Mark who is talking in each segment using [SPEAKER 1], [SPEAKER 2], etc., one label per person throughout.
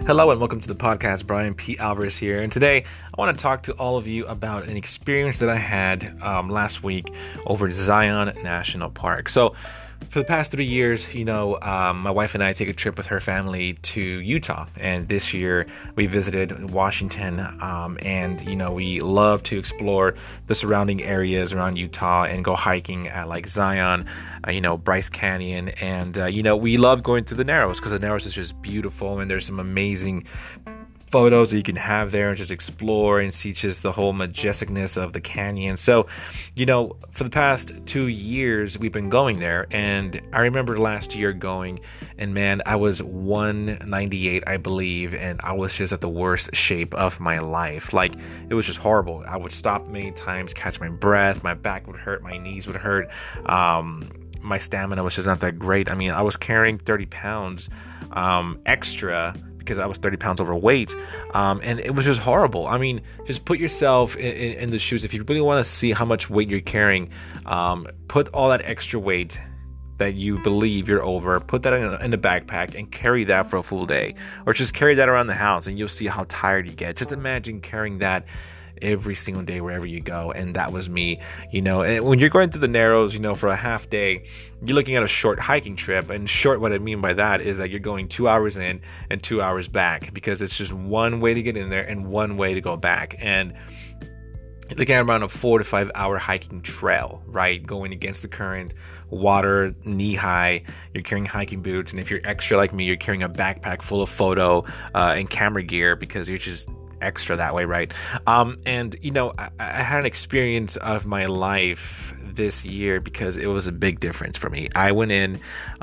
[SPEAKER 1] Hello and welcome to the podcast. Brian P. Alvarez here, and today I want to talk to all of you about an experience that I had last week over at Zion National Park. So, for the past 3 years, my wife and I take a trip with her family to Utah, and this year we visited Washington, and we love to explore the surrounding areas around Utah and go hiking at like Zion, Bryce Canyon, and we love going through the Narrows because the Narrows is just beautiful, and there's some amazing photos that you can have there and just explore and see just the whole majesticness of the canyon. So, for the past 2 years, we've been going there. And I remember last year going, and man, I was 198, I believe. And I was just at the worst shape of my life. Like, it was just horrible. I would stop many times, catch my breath. My back would hurt. My knees would hurt. My stamina was just not that great. I mean, I was carrying 30 pounds extra because I was 30 pounds overweight, and it was just horrible. I mean, just put yourself in the shoes. If you really want to see how much weight you're carrying, put all that extra weight that you believe you're over, put that in a backpack and carry that for a full day, or just carry that around the house, and you'll see how tired you get. Just imagine carrying that every single day wherever you go. And that was me. And when you're going through the Narrows, for a half day, you're looking at a short hiking trip. And short, what I mean by that is that you're going 2 hours in and 2 hours back, because it's just one way to get in there and one way to go back. And you're looking at around a 4 to 5 hour hiking trail, right? Going against the current, water knee high. You're carrying hiking boots, and if you're extra like me, you're carrying a backpack full of photo and camera gear, because you're just extra that way, right? I had an experience of my life this year because it was a big difference for me. I went in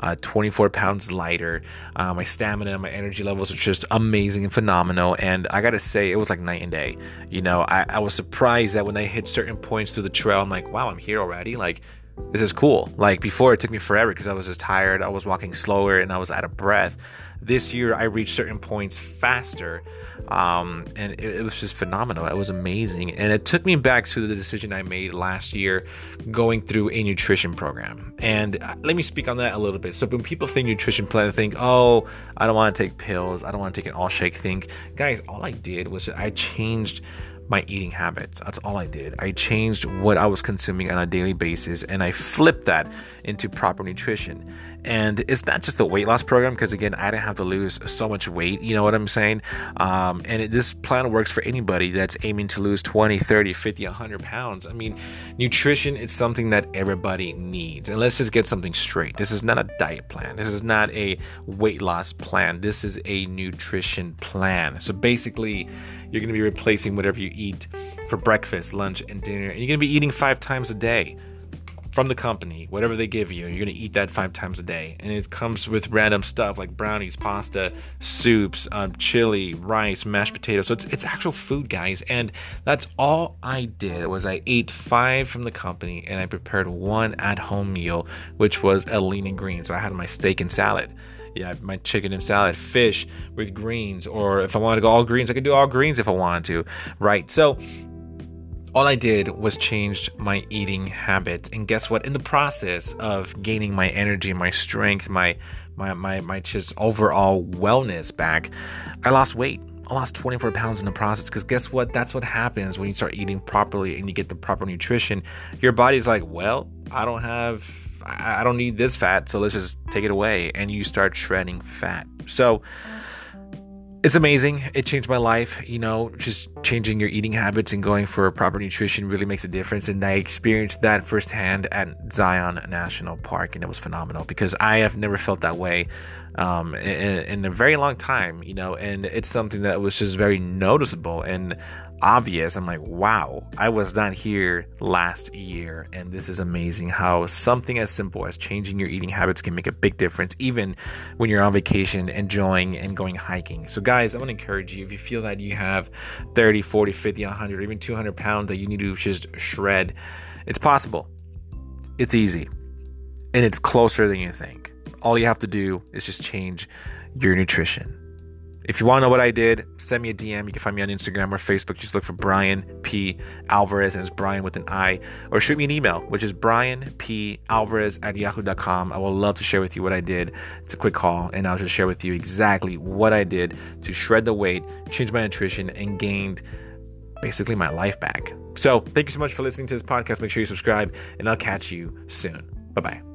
[SPEAKER 1] 24 pounds lighter. My stamina, my energy levels are just amazing and phenomenal. And I gotta say, it was like night and day. I was surprised that when I hit certain points through the trail, I'm like, wow, I'm here already. Like, this is cool. Like, before, it took me forever because I was just tired. I was walking slower and I was out of breath. This year, I reached certain points faster, and it was just phenomenal. It was amazing. And it took me back to the decision I made last year going through a nutrition program. And let me speak on that a little bit. So when people think nutrition plan, they think, oh, I don't want to take pills. I don't want to take an all-shake thing. Guys, all I did was I changed my eating habits. That's all I did. I changed what I was consuming on a daily basis, and I flipped that into proper nutrition. And it's not just a weight loss program, because again, I didn't have to lose so much weight, you know what I'm saying? This plan works for anybody that's aiming to lose 20, 30, 50, 100 pounds. I mean, nutrition is something that everybody needs. And let's just get something straight. This is not a diet plan. This is not a weight loss plan. This is a nutrition plan. So basically, you're going to be replacing whatever you eat for breakfast, lunch, and dinner. And you're going to be eating 5 times a day from the company. Whatever they give you, you're going to eat that 5 times a day. And it comes with random stuff like brownies, pasta, soups, chili, rice, mashed potatoes. So it's actual food, guys. And that's all I did was I ate 5 from the company, and I prepared 1 at-home meal, which was a lean and green. So I had my steak and salad. Yeah, my chicken and salad, fish with greens, or if I wanted to go all greens, I could do all greens if I wanted to, right? So all I did was change my eating habits, and guess what? In the process of gaining my energy, my strength, my just overall wellness back, I lost weight. I lost 24 pounds in the process, because guess what? That's what happens when you start eating properly and you get the proper nutrition. Your body's like, well, I don't need this fat, so let's just take it away. And you start shredding fat. So it's amazing. It changed my life. Just changing your eating habits and going for proper nutrition really makes a difference. And I experienced that firsthand at Zion National Park, and it was phenomenal because I have never felt that way in a very long time, and it's something that was just very noticeable and obvious. I'm like, wow, I was not here last year, and this is amazing how something as simple as changing your eating habits can make a big difference, even when you're on vacation, enjoying and going hiking. So guys, I want to encourage you, if you feel that you have 30, 40, 50, 100, or even 200 pounds that you need to just shred, it's possible. It's easy, and it's closer than you think. All you have to do is just change your nutrition. If you want to know what I did, send me a DM. You can find me on Instagram or Facebook. Just look for Brian P. Alvarez, and it's Brian with an I. Or shoot me an email, which is brianpalvarez@yahoo.com. I will love to share with you what I did. It's a quick call, and I'll just share with you exactly what I did to shred the weight, change my nutrition, and gained basically my life back. So thank you so much for listening to this podcast. Make sure you subscribe, and I'll catch you soon. Bye-bye.